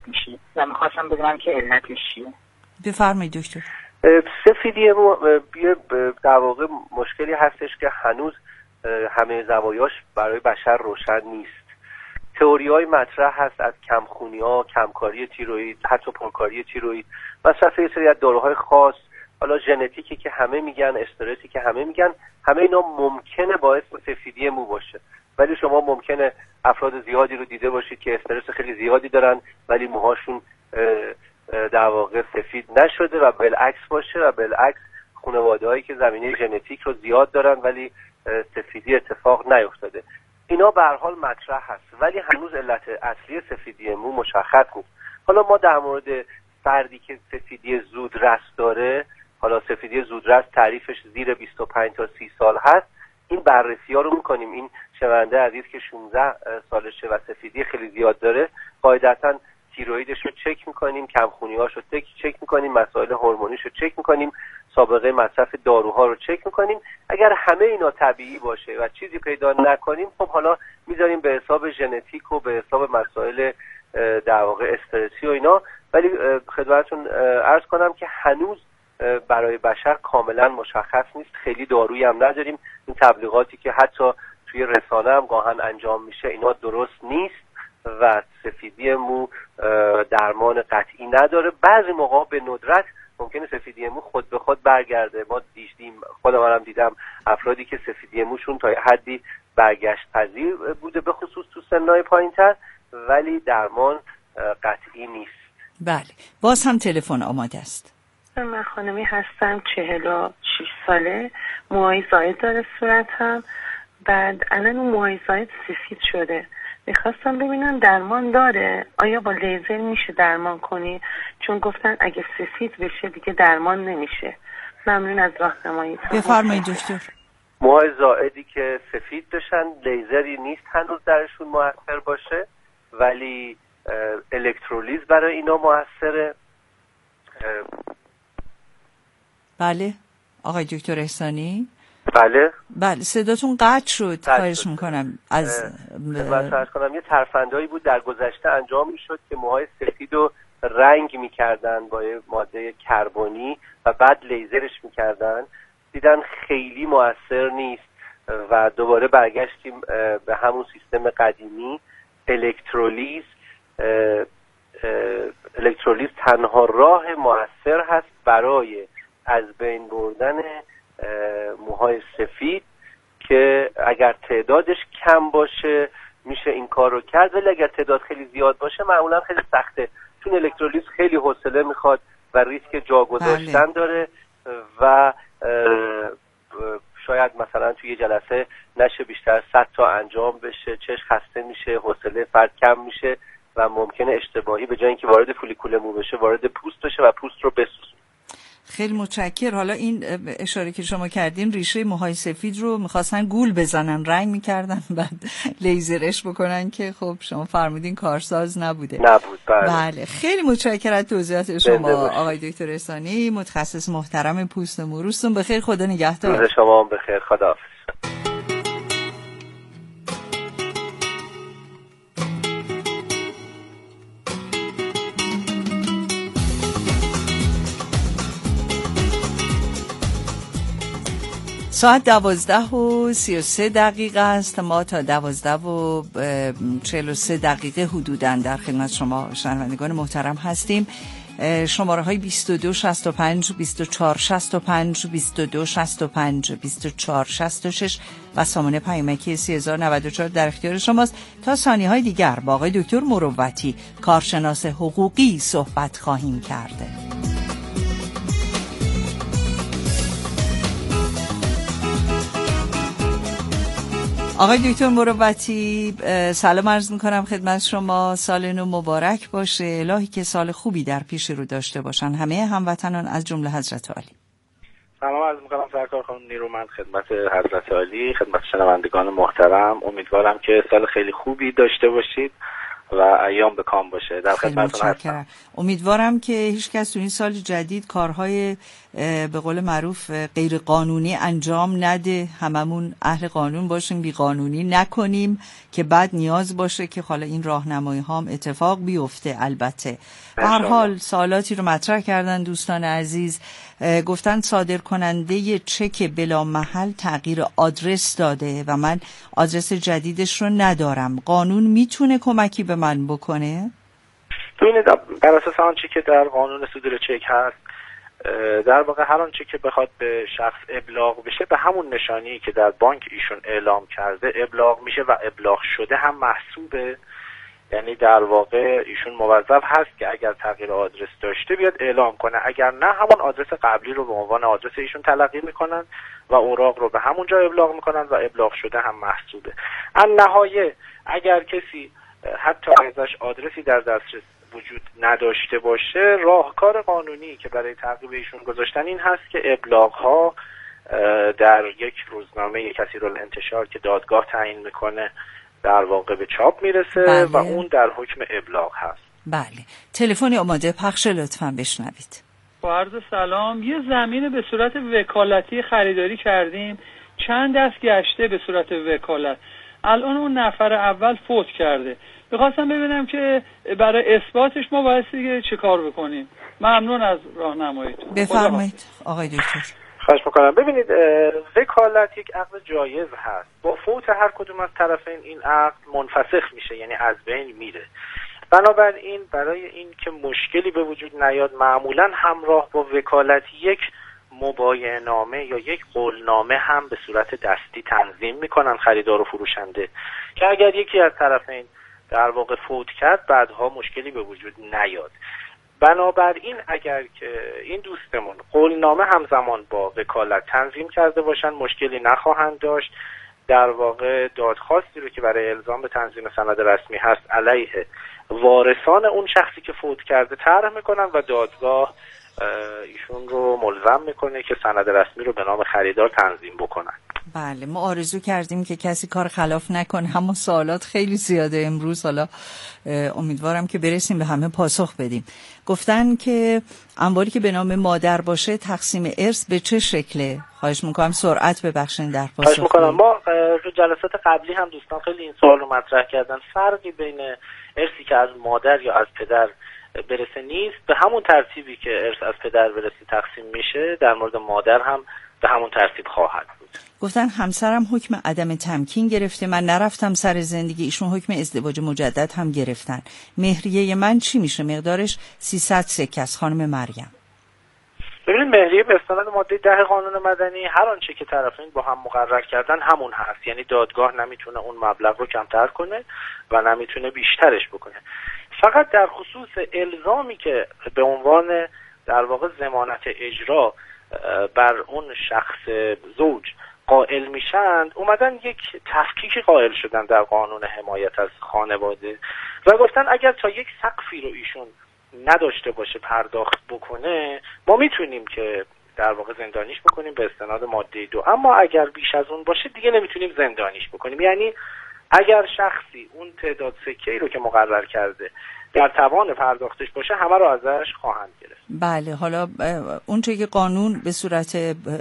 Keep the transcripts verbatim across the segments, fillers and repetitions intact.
میشه و میخواستم بدونم که علتش چیه. بفرمایید دکتر. سفیدی مو در واقع مشکلی هستش که هنوز همه زوایاش برای بشر روشن نیست. تئوری‌های مطرح هست از کمخونی‌ها، کمکاری تیروئید، حتی پرکاری تیروئید، مصرف یه سری از داروهای خاص، حالا ژنتیکی که همه میگن، استرسی که همه میگن، همه اینا ممکنه باعث سفیدی مو باشه. ولی شما ممکنه افراد زیادی رو دیده باشید که استرس خیلی زیادی دارن ولی موهاشون در واقع سفید نشده و بالعکس باشه، و بالعکس خانواده‌هایی که زمینه ژنتیک رو زیاد دارن ولی سفیدی اتفاق نیفتاده. اینا به هر حال مطرح هست ولی هنوز علت اصلی سفیدی مو مشخص نیست. حالا ما در مورد فردی که سفیدی زودرس داره، حالا سفیدی زودرس تعریفش زیر بیست و پنج تا سی سال هست، این بررسی‌ها رو می‌کنیم. این شنونده عزیز که شانزده سالشه و سفیدی خیلی زیاد داره، قاعدتاً تیروئیدش رو چک می‌کنیم، کمخونی‌هاش رو چک می‌کنیم، مسائل هورمونیش رو چک می‌کنیم، سابقه مصرف داروها رو چک می‌کنیم. اگر همه اینا طبیعی باشه و چیزی پیدا نکنیم، خب حالا می‌ذاریم به حساب ژنتیک و به حساب مسائل در واقع استرسی و اینا. ولی خدمتتون عرض کنم که هنوز برای بشر کاملا مشخص نیست، خیلی دارویی هم نداریم. این تبلیغاتی که حتی توی رسانه هم گاهن انجام میشه اینا درست نیست و سفیدی مو درمان قطعی نداره. بعضی موقع به ندرت ممکنه سفیدی مو خود به خود برگرده. ما دیدیم، خودم هم دیدم افرادی که سفیدی موشون تا حدی برگشت پذیر بوده، به خصوص تو سنهای پایین‌تر، ولی درمان قطعی نیست. بله، باز هم تلفن آماده است. من خانمی هستم، چهل و شش ساله، موهای زاید داره صورتم، بعد الان اون موهای زاید سفید شده. میخواستم ببینم درمان داره، آیا با لیزر میشه درمان کنی؟ چون گفتن اگه سفید بشه دیگه درمان نمیشه. ممنون از راهنماییتون. بفرمایید دکتر. موهای زائدی که سفید بشن لیزری نیست هنوز درشون موثر باشه، ولی الکترولیز برای اینا موثره. بله آقای دکتر احسانی. بله بله صداتون قطع شد، خواهش میکنم از من فرض کنم یه ترفندایی بود در گذشته انجام میشد که موهای سفید رو رنگ میکردن با یه ماده کربنی و بعد لیزرش میکردن، دیدن خیلی مؤثر نیست و دوباره برگشتیم به همون سیستم قدیمی. الکترولیز الکترولیز تنها راه مؤثر هست برای از بین بردن موهای سفید که اگر تعدادش کم باشه میشه این کار رو کرد، ولی اگر تعداد خیلی زیاد باشه معمولا خیلی سخته، چون الکترولیز خیلی حوصله میخواد و ریسک جا گذاشتن داره و شاید مثلا توی یه جلسه نشه بیشتر صد تا انجام بشه، چشم خسته میشه، حوصله فرد کم میشه و ممکنه اشتباهی به جای اینکه وارد فولیکول مو بشه وارد پوست بشه و پوست رو بسوزونه. خیلی متشکر. حالا این اشاره که شما کردین ریشه موهای سفید رو میخواستن گول بزنن، رنگ میکردن بعد لیزرش بکنن که خب شما فرمودین کارساز نبوده. نبود. بله. بله خیلی متشکرم از توضیحات شما آقای دکتر احسانی، متخصص محترم پوست مو. روزتون بخیر، خدا نگهدار. روز شما هم بخیر، خداحافظ. ساعت دوازده و سی و سه دقیقه است. ما تا دوازده و چهل و سه دقیقه حدوداً در خدمت شما شنوندگان محترم هستیم. شماره های بیست و دو شصت و پنج بیست و چهار شصت و پنج بیست و دو شصت و پنج بیست و چهار شصت و شش و سامانه پیامکی سه هزار و نود و چهار در اختیار شماست. تا ثانیه های دیگر با آقای دکتر مروتی، کارشناس حقوقی، صحبت خواهیم کرد. آقای دکتر مروتی سلام عرض میکنم خدمت شما. سال نو مبارک باشه، الهی که سال خوبی در پیش رو داشته باشن همه هموطنان از جمله حضرت عالی. سلام عرض میکنم سرکار خانم نیرومند خدمت حضرت عالی، خدمت شنوندگان محترم. امیدوارم که سال خیلی خوبی داشته باشید و ایام به کام باشه. در خدمتتون هستم. امیدوارم که هیچ کس تو این سال جدید کارهای به قول معروف غیر قانونی انجام نده، هممون اهل قانون باشیم، بی قانونی نکنیم که بعد نیاز باشه که حالا این راهنمایی ها هم اتفاق بیفته. البته به هر حال سوالاتی رو مطرح کردن دوستان عزیز، گفتن صادر کننده چک بلا محل تغییر آدرس داده و من آدرس جدیدش رو ندارم، قانون میتونه کمکی به من بکنه؟ ببینید بر اساس آنچه که در قانون صدور چک هست، در واقع هر آنچه که بخواد به شخص ابلاغ بشه به همون نشانی که در بانک ایشون اعلام کرده ابلاغ میشه و ابلاغ شده هم محسوبه. یعنی در واقع ایشون موظف هست که اگر تغییر آدرس داشته بیاد اعلام کنه، اگر نه همون آدرس قبلی رو به عنوان آدرس ایشون تلقی میکنن و اوراق رو به همونجا ابلاغ میکنن و ابلاغ شده هم محسوبه. النهایه اگر کسی حتی ازش آدرسی در دسترس وجود نداشته باشه، راهکار قانونی که برای تعقیب ایشون گذاشتن این هست که ابلاغ ها در یک روزنامه کثیرالانتشار که دادگاه تعیین میکنه در واقع به چاپ میرسه. بله. و اون در حکم ابلاغ هست. بله. تلفنی آماده پخش، لطفاً بشنوید. با عرض سلام، یه زمین به صورت وکالتی خریداری کردیم، چند دست گشته به صورت وکالت، الان اون نفر اول فوت کرده. می‌خواستم ببینم که برای اثباتش ما باید دیگه چه کار بکنیم. ممنون از راهنماییتون. بفرمایید آقای دکتر. خواهش می‌کنم. ببینید وکالت یک عقد جایز هست. با فوت هر کدوم از طرفین این عقد منفسخ میشه، یعنی از بین میره. بنابراین برای این که مشکلی به وجود نیاد معمولاً همراه با وکالت یک مبایعه‌نامه یا یک قولنامه هم به صورت دستی تنظیم میکنن خریدار و فروشنده که اگر یکی از طرفین در واقع فوت کرد بعدها مشکلی به وجود نیاد. بنابراین اگر که این دوستمون قولنامه همزمان با وکالت تنظیم کرده باشن مشکلی نخواهند داشت. در واقع دادخواستی رو که برای الزام به تنظیم سند رسمی هست علیه وارثان اون شخصی که فوت کرده طرح میکنن و دادگاه ایشون رو ملزم میکنه که سند رسمی رو به نام خریدار تنظیم بکنن. بله، ما آرزو کردیم که کسی کار خلاف نکنه، اما سوالات خیلی زیاده امروز، حالا امیدوارم که برسیم به همه پاسخ بدیم. گفتن که اموالی که به نام مادر باشه تقسیم ارث به چه شکله؟ خواهش میکنم سرعت ببخشید در پاسخ. خواهش میکنم. ما تو جلسات قبلی هم دوستان خیلی این سوال رو مطرح کردن. فرقی بین ارثی که از مادر یا از پدر برسه نیست. به همون ترتیبی که ارث از پدر برسه تقسیم میشه در مورد مادر هم به همون ترتیب خواهد بود. گفتن همسرم حکم عدم تمکین گرفته، من نرفتم سر زندگی، ایشون حکم ازدواج مجدد هم گرفتن. مهریه من چی میشه؟ مقدارش سیصد سکه است. خانم مریم. ببینید مهریه به استناد ماده ده قانون مدنی هر آنچه که طرفین با هم مقرر کردن همون هست، یعنی دادگاه نمیتونه اون مبلغ رو کمتر کنه و نمیتونه بیشترش بکنه. فقط در خصوص الزامی که به عنوان در واقع ضمانت اجرا بر اون شخص زوج قائل میشن، اومدن یک تفکیکی قائل شدن در قانون حمایت از خانواده و گفتن اگر تا یک سقفی رو ایشون نداشته باشه پرداخت بکنه ما میتونیم که در واقع زندانیش بکنیم به استناد ماده دو، اما اگر بیش از اون باشه دیگه نمیتونیم زندانیش بکنیم. یعنی اگر شخصی اون تعداد سکه‌ای رو که مقرر کرده در توان پرداختش باشه همه رو ازش خواهند گرفت. بله، حالا اون چیزی که قانون به صورت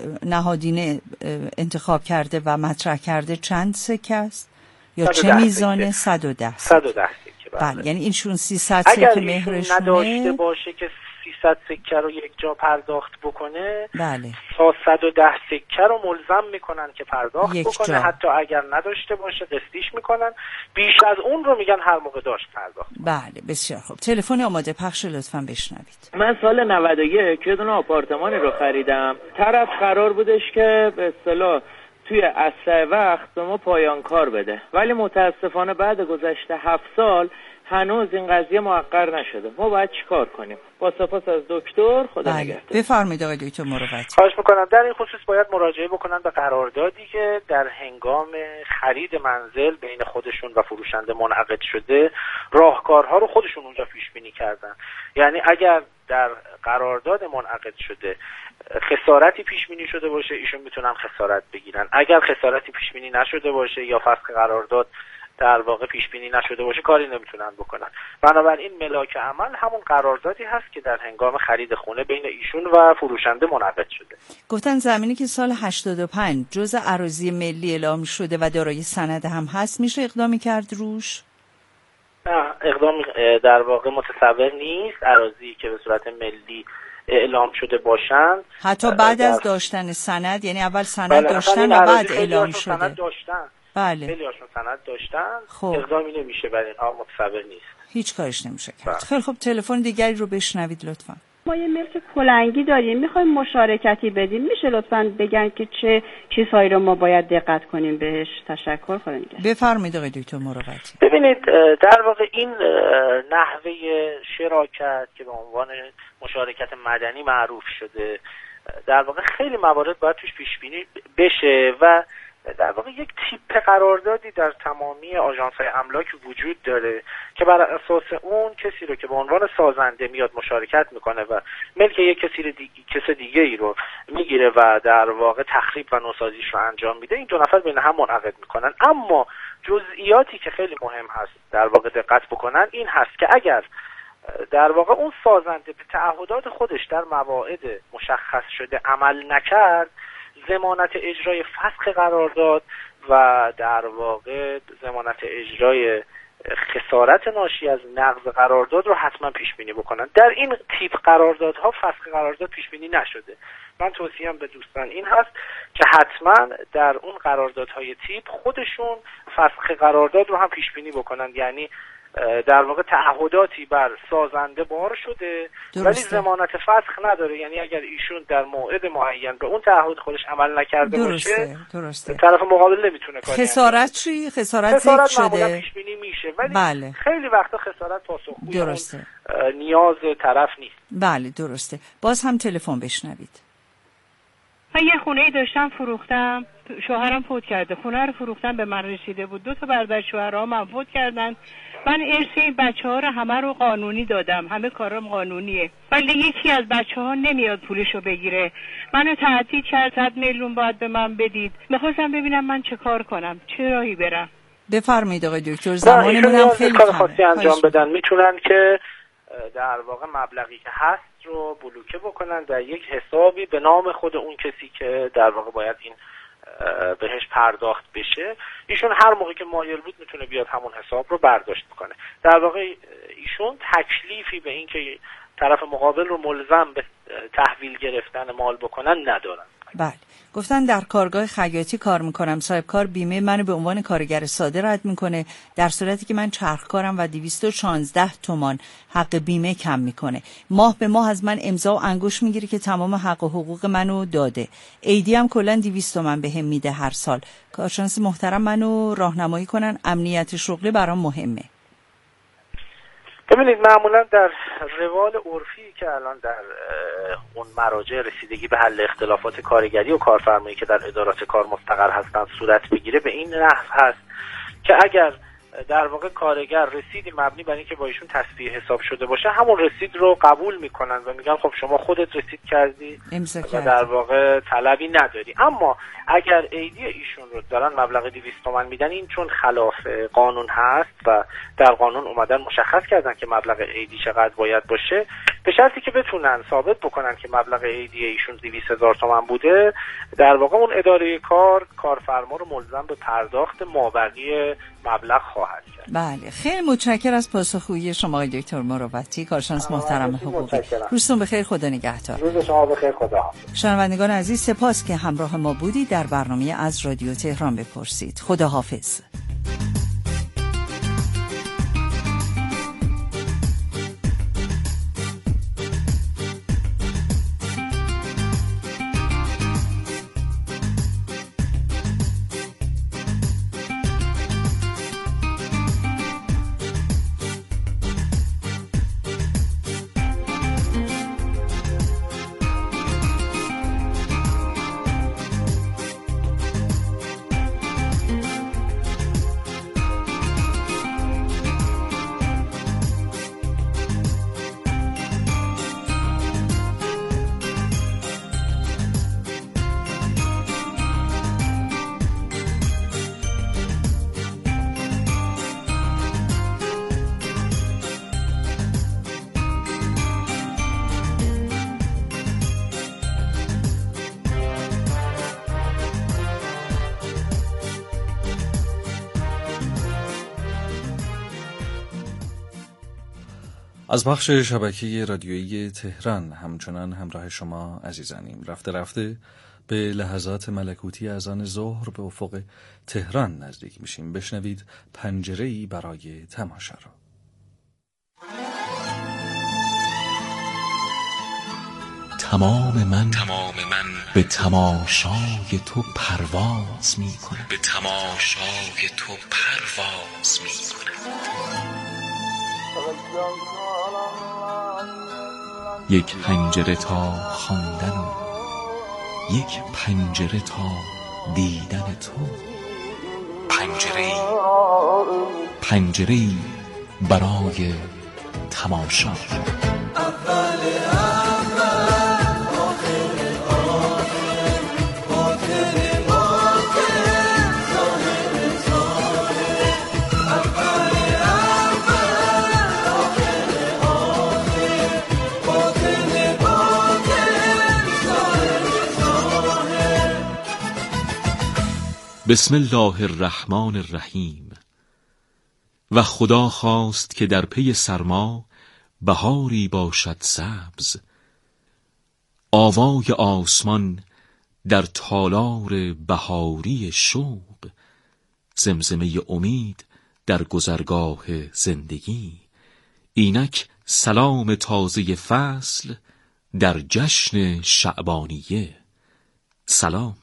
نهادینه انتخاب کرده و مطرح کرده چند سکه است یا چه میزانه؟ صد و ده صد و ده سکه. بله، یعنی اینشون سیصد سکه مهرشونه. نداشته باشه که سیصد سکه رو یک جا پرداخت بکنه، بله، تا صد و ده سکه رو ملزم میکنن که پرداخت بکنه جا. حتی اگر نداشته باشه قسطیش میکنن، بیش از اون رو میگن هر موقع داشت پرداخت. بله، بسیار خوب. تلفن آماده پخش، لطفاً بشنوید. من سال نود و یک یه دونه آپارتمانی رو خریدم. طرف قرار بودش که به اصطلاح توی اسرع وقت به ما پایان کار بده، ولی متاسفانه بعد گذشته هفت سال هنوز این قضیه محقق نشده. ما باید چیکار کنیم؟ با سپاس از دکتر، خدا بله. نگهدار. بفرمایید آقای دکتر مروت. خواهش میکنم. در این خصوص باید مراجعه بکنن به قراردادی که در هنگام خرید منزل بین خودشون و فروشنده منعقد شده، راهکارها رو خودشون اونجا پیش بینی کردن. یعنی اگر در قرارداد منعقد شده خسارتی پیش بینی شده باشه ایشون میتونن خسارت بگیرن. اگر خسارتی پیش بینی نشده باشه یا فسخ قرارداد در واقع پیش بینی نشده باشه کاری نمیتونن بکنن. بنابراین ملاک عمل همون قراردادی هست که در هنگام خرید خونه بین ایشون و فروشنده منعقد شده. گفتن زمینی که سال هشتاد و پنج جزء اراضی ملی اعلام شده و دارای سند هم هست، میشه اقدامی کرد روش؟ نه، اقدام در واقع متصور نیست. اراضی که به صورت ملی اعلام شده باشند حتی بعد از داشتن سند، یعنی اول سند بله داشتن و بعد اعلام شده. سند داشتن. بله. خیلی هاشون سند داشتن. خب. اقدامی نمیشه برای اینها، متصور نیست. هیچ کارش نمیشه کرد. خیلی خب تلفن دیگری رو بشنوید لطفاً. ما یه ملک کلنگی داریم، میخوایم مشارکتی بدیم، میشه لطفاً بگن که چه چیزهایی رو ما باید دقت کنیم بهش؟ تشکر کنیم. بفرمایید آقای دکتر مروتی. ببینید در واقع این نحوه شراکت که به عنوان مشارکت مدنی معروف شده، در واقع خیلی موارد باید توش پیش بینی بشه و در واقع یک تیپ قراردادی در تمامی آژانس‌های املاک وجود داره که بر اساس اون کسی رو که به عنوان سازنده میاد مشارکت میکنه و ملک یک کسی دیگه کس دیگه ای رو میگیره و در واقع تخریب و نوسازیش رو انجام میده، این دو نفر بین هم منعقد میکنن. اما جزئیاتی که خیلی مهم هست در واقع دقت بکنن این هست که اگر در واقع اون سازنده به تعهدات خودش در مواعید مشخص شده عمل نکرد، ضمانت اجرای فسخ قرارداد و در واقع ضمانت اجرای خسارت ناشی از نقض قرارداد رو حتما پیش بینی بکنن. در این تیپ قراردادها فسخ قرارداد پیش بینی نشده. من توصیه‌ام به دوستان این هست که حتما در اون قراردادهای تیپ خودشون فسخ قرارداد رو هم پیش بینی بکنن، یعنی در واقع تعهداتی بر سازنده بار شده درسته. ولی ضمانت فسخ نداره، یعنی اگر ایشون در موعد معین به اون تعهد خودش عمل نکرده درسته. باشه درسته. طرف مقابل نمیتونه کاری خسارت چی؟ خسارت خسارت ذکر شده پیش بینی میشه ولی بله. خیلی وقتا خسارت پاسخگوی درسته. نیاز طرف نیست. بله درسته. باز هم تلفن بشنوید. من یه خونه داشتم فروختم، شوهرم فوت کرده، خونه رو فروختم به من رسیده بود، دو تا برادر شوهرام هم فوت کردن، من ارث این بچه‌ها رو همه رو قانونی دادم، همه کارام قانونیه، ولی یکی از بچه‌ها نمیاد پولشو بگیره، منو تهدید کرد صد میلیون باید به من بدید. می‌خواستم ببینم من چه کار کنم، چه راهی برم. بفرمایید آقای دکتر، زمانمون هم خیلی کار خاصی انجام بدن، میتونن که در واقع مبلغی که هست رو بلوکه بکنن در یک حسابی به نام خود اون کسی که در واقع باید این بهش پرداخت بشه. ایشون هر موقع که مایل بود میتونه بیاد همون حساب رو برداشت بکنه. در واقع ایشون تکلیفی به این که طرف مقابل رو ملزم به تحویل گرفتن مال بکنن ندارن. بله. گفتن در کارگاه خیاطی کار میکنم، صاحب کار بیمه منو به عنوان کارگر ساده رد میکنه، در صورتی که من چرخکارم و دویست و شانزده تومان حق بیمه کم میکنه. ماه به ماه از من امضا و انگشت میگیره که تمام حق و حقوق منو داده. ایدی هم کلا دویست تومان بهم میده هر سال. کارشناس محترم منو راهنمایی کنن، امنیت شغلی برام مهمه. ببینید معمولا در روال عرفی که الان در اون مراجع رسیدگی به حل اختلافات کارگری و کارفرمایی که در ادارات کار مستقر هستند صورت بگیره به این نحو هست که اگر در واقع کارگر رسیدی مبنی بر اینکه با ایشون تسبیح حساب شده باشه همون رسید رو قبول میکنن و میگن خب شما خودت رسید کردی و در واقع طلبی نداری. اما اگر ایدی ایشون رو دارن مبلغ دویست تومان میدن، این چون خلاف قانون هست و در قانون اومدن مشخص کردن که مبلغ ایدی چقدر باید باشه، به شرطی که بتونن ثابت بکنن که مبلغ ایدی ایشون دویست هزار تومان بوده، در واقع اون اداره کار کارفرما رو ملزم به پرداخت مابقی مبلغ خواهد کرد. بله، خیلی متشکرم از پاسخگویی شما آقای دکتر مروتی، کارشناس محترم حقوقی. روزتون بخیر، خدا نگهدار. روز شما بخیر، خدا حافظ. شنوندگان عزیز، سپاس که همراه ما بودید در برنامه از رادیو تهران بپرسید. خدا حافظ. از بخش شبکه رادیویی تهران همچنان همراه شما عزیزانیم. رفته رفته به لحظات ملکوتی اذان ظهر به افق تهران نزدیک میشیم. بشنوید پنجره‌ای برای تماشا را. تمام من تمام من به تماشای تو پرواز می کنم، به تماشای تو پرواز می کنم. یک پنجره تا خواندن و یک پنجره تا دیدن تو، پنجره پنجره برای تماشا. بسم الله الرحمن الرحیم. و خدا خواست که در پی سرما بهاری باشد سبز، آوای آسمان در تالار بهاری شوق، زمزمه امید در گذرگاه زندگی، اینک سلام تازه فصل در جشن شعبانیه. سلام.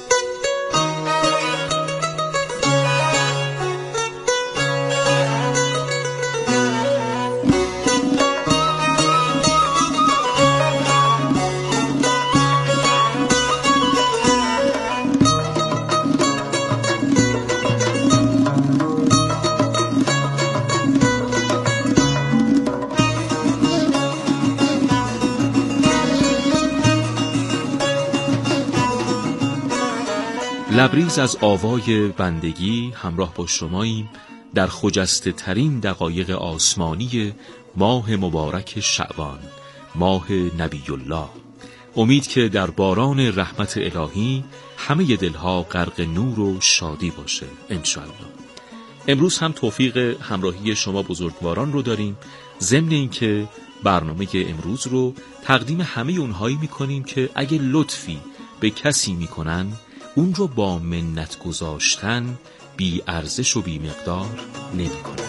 لبریز از آوای بندگی همراه با شماییم در خجسته ترین دقایق آسمانی ماه مبارک شعبان، ماه نبی الله. امید که در باران رحمت الهی همه دلها غرق نور و شادی باشه انشاءالله. امروز هم توفیق همراهی شما بزرگواران رو داریم، ضمن این که برنامه امروز رو تقدیم همه اونهایی میکنیم که اگه لطفی به کسی میکنن اون رو با منت گذاشتن بی ارزش و بی مقدار نمی کنن.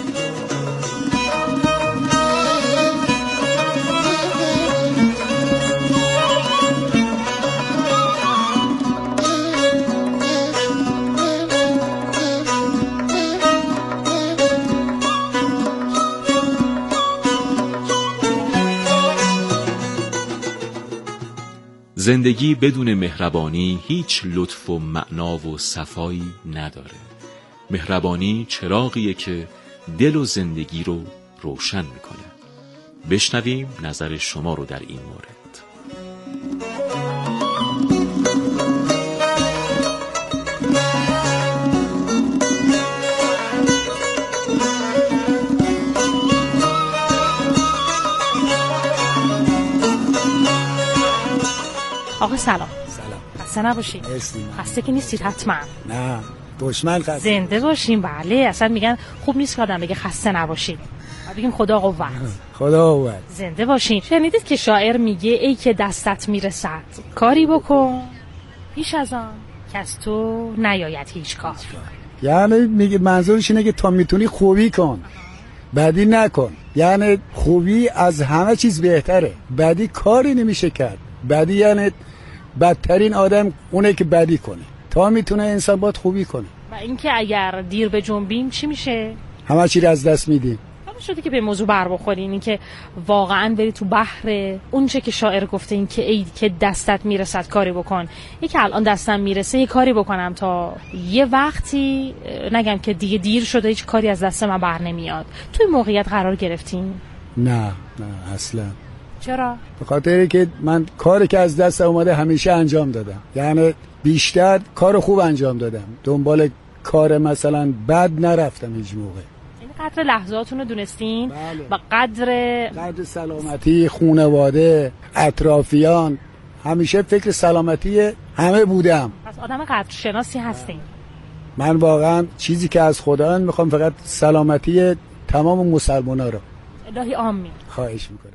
زندگی بدون مهربانی هیچ لطف و معنا و صفایی نداره. مهربانی چراغیه که دل و زندگی رو روشن میکنه. بشنویم نظر شما رو در این مورد. آقا سلام. سلام. خسته نباشید. مرسی. خسته که نیستید حتما. نه دشمن خسته. زنده باشین. بله اصلا میگن خوب نیست که آدم بگه خسته نباشید، بگیم خدا قوت. خدا قوت. زنده باشین. شنیدید که شاعر میگه ای که دستت میرسد کاری بکن پیش از آن که از تو نیاید هیچ کار. یعنی میگه منظورش اینه که تا میتونی خوبی کن، بدی نکن. یعنی خوبی از همه چیز بهتره، بدی کاری نمیشه کرد. بدی یعنی بدترین آدم اونه که بدی کنه. تا میتونه انسان باید خوبی کنه. و اینکه اگر دیر به جنبیم چی میشه؟ همه چی رو از دست میدیم. همه شده که به موضوع بر بخورین، این که واقعا بری تو بحر اون چه که شاعر گفته، این که ای که دستت میرسد کاری بکن. این که الان دستم میرسه یه کاری بکنم تا یه وقتی نگم که دیگه دیر شده هیچ کاری از دست من بر نمیاد. توی موقعیت قرار گرفتین؟ نه نه اصلا. چرا؟ به خاطری که من کاری که از دست اومده همیشه انجام دادم. یعنی بیشتر کار خوب انجام دادم، دنبال کار مثلا بد نرفتم هیچ موقع. یعنی قدر لحظاتون رو دونستین؟ بله. و قدر قدر سلامتی خانواده، اطرافیان، همیشه فکر سلامتی همه بودم. پس آدم قدرشناسی هستین. من واقعا چیزی که از خدا میخوام فقط سلامتی تمام مسلمان‌ها رو. الهی آمین. خواهش میکنم.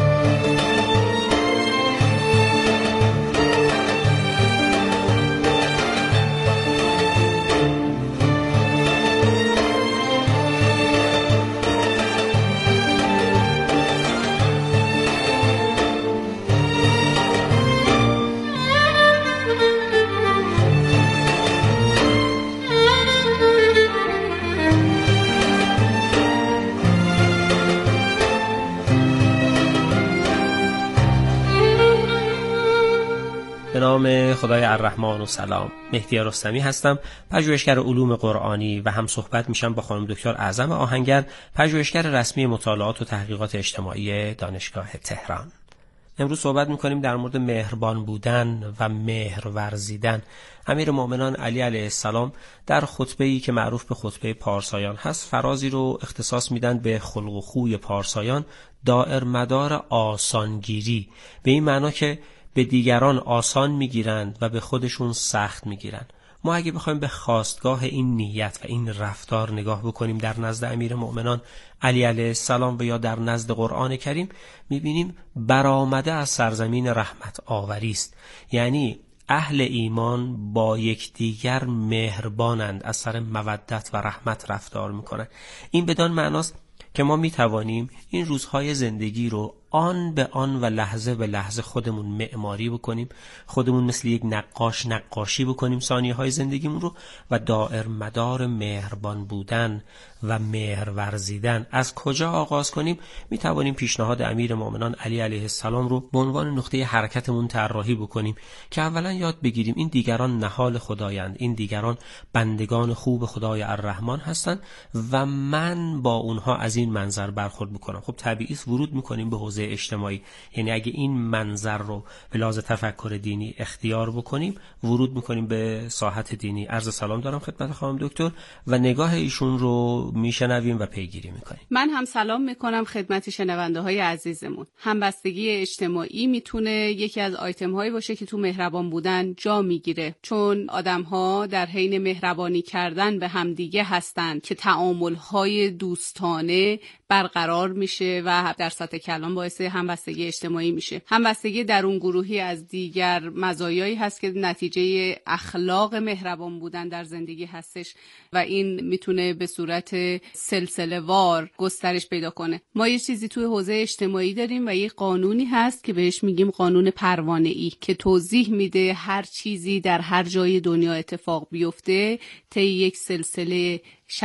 به نام خدای الرحمن و سلام. مهدی رستمی هستم، پژوهشگر علوم قرآنی و هم صحبت میشم با خانم دکتر اعظم آهنگر، پژوهشگر رسمی مطالعات و تحقیقات اجتماعی دانشگاه تهران. امروز صحبت میکنیم در مورد مهربان بودن و مهر ورزیدن. امیر مومنان علی علیه السلام در خطبه‌ای که معروف به خطبه پارسایان هست فرازی رو اختصاص میدن به خلق و خوی پارسایان، دائر مدار آسانگیری، به این معنا که به دیگران آسان میگیرند و به خودشون سخت میگیرند. ما اگه بخوایم به خواستگاه این نیت و این رفتار نگاه بکنیم در نزد امیر مؤمنان علی علیه السلام و یا در نزد قرآن کریم، میبینیم برآمده از سرزمین رحمت آوری است. یعنی اهل ایمان با یکدیگر مهربانند، از سر مودت و رحمت رفتار میکنند. این بدان معناست که ما میتوانیم این روزهای زندگی رو آن به آن و لحظه به لحظه خودمون معماری بکنیم، خودمون مثل یک نقاش نقاشی بکنیم ثانیه های زندگیمون رو و دائر مدار مهربان بودن و مهر ورزیدن از کجا آغاز کنیم. می توانیم پیشنهاد امیر مومنان علی علیه السلام رو به عنوان نقطه حرکتمون طراحی بکنیم که اولا یاد بگیریم این دیگران نهال خدایند، این دیگران بندگان خوب خدای الرحمن هستند و من با اونها از این منظر برخورد بکنم. خب طبیعی است ورود میکنیم به حوزه اجتماعی، یعنی اگه این منظر رو به لحاظ تفکر دینی اختیار بکنیم ورود میکنیم به ساحت دینی. عرض سلام دارم خدمت خانم دکتر و نگاه ایشون رو میشنویم و پیگیری میکنیم. من هم سلام میکنم خدمت شنونده های عزیزمون. همبستگی اجتماعی میتونه یکی از آیتم هایی باشه که تو مهربان بودن جا میگیره، چون آدم ها در حین مهربانی کردن به همدیگه هستند که تعامل های دوستانه برقرار میشه و در سطح کلان باعث همبستگی اجتماعی میشه. همبستگی درون گروهی از دیگر مزایایی هست که نتیجه اخلاق مهربان بودن در زندگی هستش و این میتونه به صورت سلسله وار گسترش پیدا کنه. ما یه چیزی توی حوزه اجتماعی داریم و یه قانونی هست که بهش میگیم قانون پروانه‌ای که توضیح میده هر چیزی در هر جای دنیا اتفاق بیفته طی یک سلسله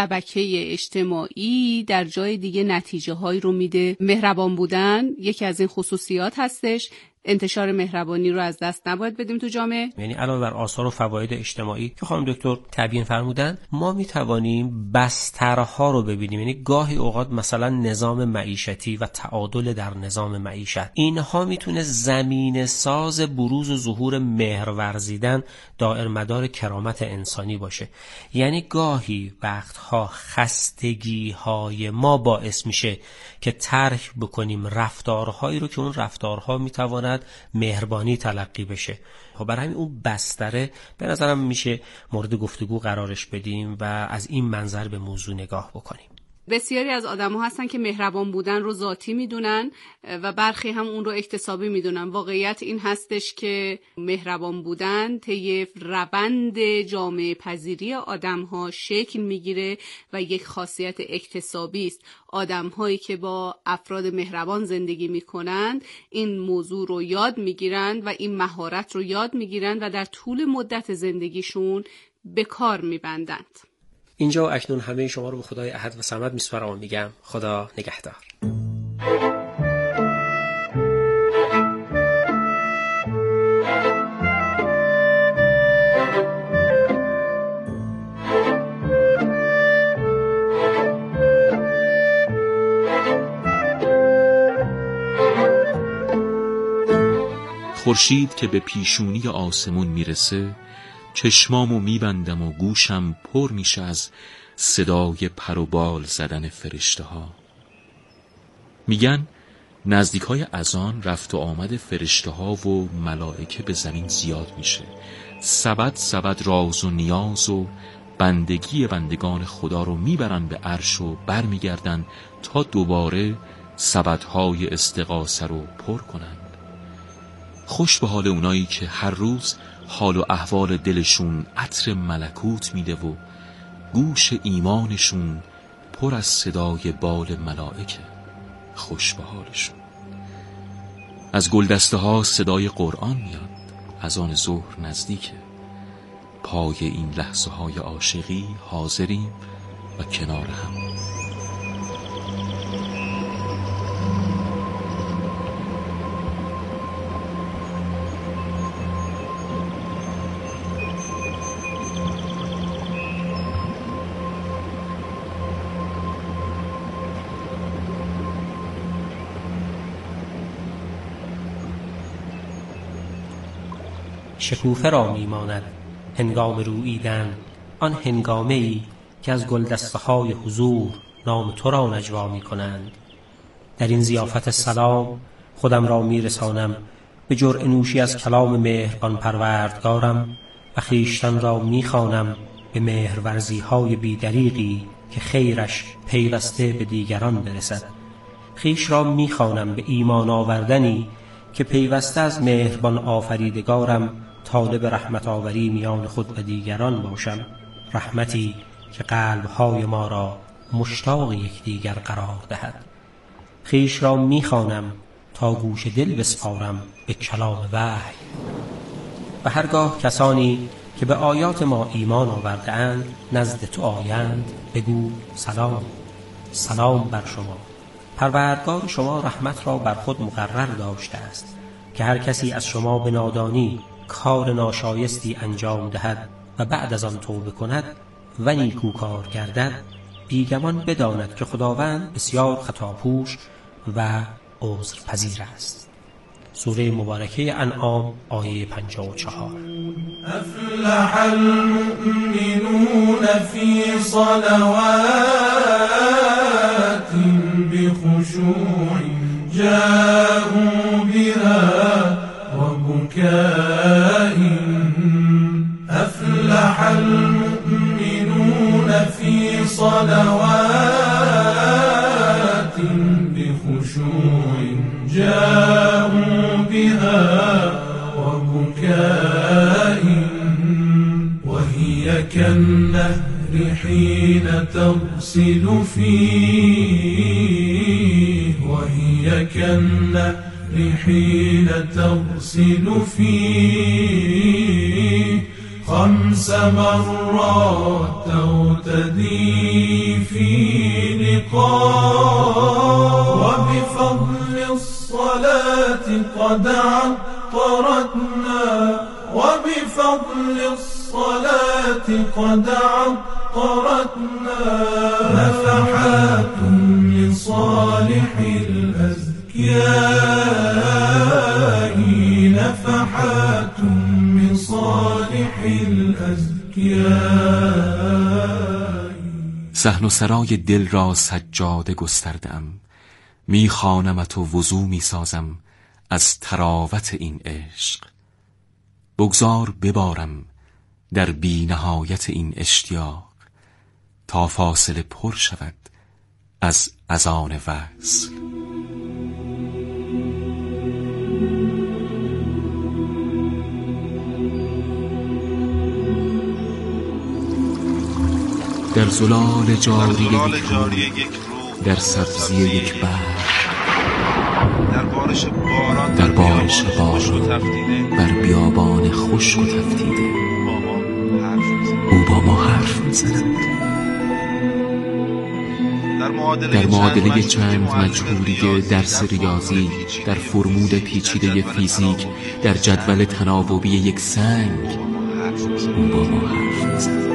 شبکه اجتماعی در جای دیگه نتیجه هایی رو میده. مهربان بودن یکی از این خصوصیات هستش. انتشار مهربانی رو از دست نباید بدیم تو جامعه. یعنی علاوه بر آثار و فواید اجتماعی که خانم دکتر تبیین فرمودن، ما میتوانیم بسترها رو ببینیم. یعنی گاهی اوقات مثلا نظام معیشتی و تعادل در نظام معیشت، اینها میتونه زمین ساز بروز و ظهور مهر ورزیدن دائر مدار کرامت انسانی باشه. یعنی گاهی وقتها خستگی های ما باعث میشه که ترک بکنیم رفتارهایی رو که اون رفتارها میتواند مهربانی تلقی بشه. خب برای همین اون بستره به نظرم میشه مورد گفتگو قرارش بدیم و از این منظر به موضوع نگاه بکنیم. بسیاری از آدم‌ها هستن که مهربان بودن رو ذاتی میدونن و برخی هم اون رو اکتسابی میدونن. واقعیت این هستش که مهربان بودن طی روند جامعه پذیری آدم‌ها شکل میگیره و یک خاصیت اکتسابی است. آدم‌هایی که با افراد مهربان زندگی میکنند این موضوع رو یاد میگیرند و این مهارت رو یاد میگیرند و در طول مدت زندگیشون به کار میبندند. اینجا و اکنون همه شما رو به خدای احد و صمد میسپارم و میگم خدا نگهدار. خورشید که به پیشونی آسمون میرسه، چشمامو میبندم و گوشم پر میشه از صدای پر و بال زدن فرشته ها. میگن نزدیک های اذان رفت و آمد فرشته ها و ملائکه به زمین زیاد میشه. سبد سبد راز و نیاز و بندگی بندگان خدا رو میبرن به عرش و بر میگردن تا دوباره سبدهای استغاثه رو پر کنند. خوش به حال اونایی که هر روز حال و احوال دلشون عطر ملکوت میده و گوش ایمانشون پر از صدای بال ملائکه. خوش به حالشون. از گلدسته ها صدای قرآن میاد. از آن ظهر نزدیکه. پای این لحظه های عاشقی حاضریم و کنار هم. شکوفه را میماند هنگام روییدن، آن هنگامه ای که از گلدسته های حضور نام تو را نجوا می کنند. در این ضیافت سلام خودم را می رسانم به جرعه نوشی از کلام مهربان پروردگارم و خویشتن را می خوانم به مهرورزی های بیدریغی که خیرش پیوسته به دیگران برسد. خویش را می خوانم به ایمان آوردنی که پیوسته از مهربان آفریدگارم طالب رحمت آوری میان خود و دیگران باشم. رحمتی که قلبهای ما را مشتاق یکدیگر قرار دهد. خویش را میخوانم تا گوش دل بسپارم به کلام وحی. و هرگاه کسانی که به آیات ما ایمان آورده اند نزد تو آیند، بگو سلام، سلام بر شما. پروردگار شما رحمت را بر خود مقرر داشته است که هر کسی از شما به نادانی کار ناشایستی انجام دهد و بعد از آن توبه کند و نیکوکار گردد، بیگمان بداند که خداوند بسیار خطاپوش و عذرپذیر است. سوره مبارکه انعام آیه پنجاه و چهار. افلح المؤمنون فی صلوات بخشوع جاءوا بها وبكاء. افلح المؤمنون فی صلوات بخشوع جاءوا بها وبكاء. وهي كالنهر حين تغسل فيه وهي كالنهر حين تغسل فيه خمس مرات تغتدي في لقاء. وبفضل الصلاة قد عطرتنا وبفضل الصلاة قد عطرتنا. نفحات لصالح الأزكياء نفحات من صالح الأزكياء. صحن و سرای دل را سجاده گستردم، میخوانمت و وضو میسازم از طراوت این عشق. بگذار ببارم در بی نهایت این اشتیاق تا فاصله پر شود از اذان وصل. در زلال جاری یک رو، در سبزی یک بحر، در بارش باران در بارش باران بر بیابان خشک و تفتیده او با ما حرف می‌زند. در معادله چند مجهولی درس ریاضی، در فرمول پیچیده فیزیک، در جدول تناوبی یک سنگ او با ما حرف می‌زند.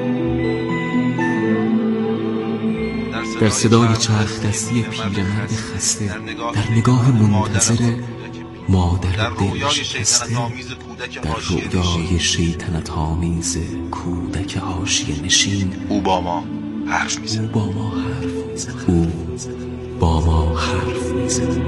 در صدای چرخ دستی پیرمرد خسته، در نگاه منتظر مادر دل شکسته، در رؤیای شیطنت آمیز کودک حاشیه نشین او با ما حرف می‌زند. او با ما حرف می‌زند. او با ما حرف می‌زند.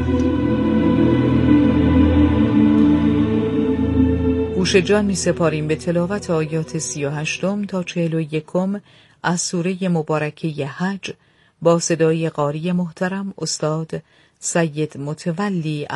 گوش جان می‌سپاریم به تلاوت آیات سی و هشتم تا چهل و یکم از سوره مبارکه حج با صدای قاری محترم استاد سید متولی